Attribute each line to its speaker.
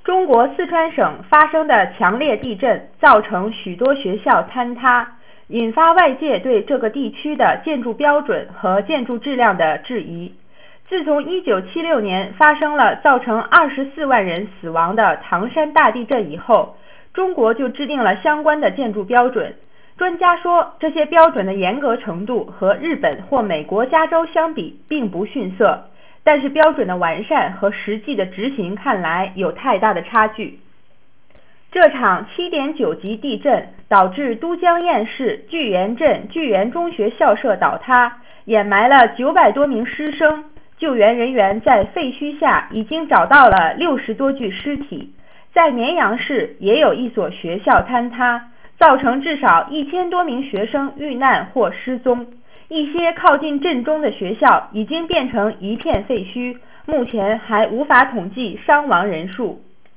Speaker 1: 中国四川省发生的强烈地震造成许多学校坍塌，引发外界对这个地区的建筑标准和建筑质量的质疑。自从1976年发生了造成24万人死亡的唐山大地震以后，中国就制定了相关的建筑标准。专家说，这些标准的严格程度和日本或美国加州相比并不逊色，但是标准的完善和实际的执行看来有太大的差距。这场7.9级地震导致都江堰市巨源镇巨源中学校舍倒塌，掩埋了900多名师生。救援人员在废墟下已经找到了60多具尸体。在绵阳市也有一所学校坍塌，造成至少1000多名学生遇难或失踪。一些靠近震中的学校已经变成一片废墟，目前还无法统计伤亡人数。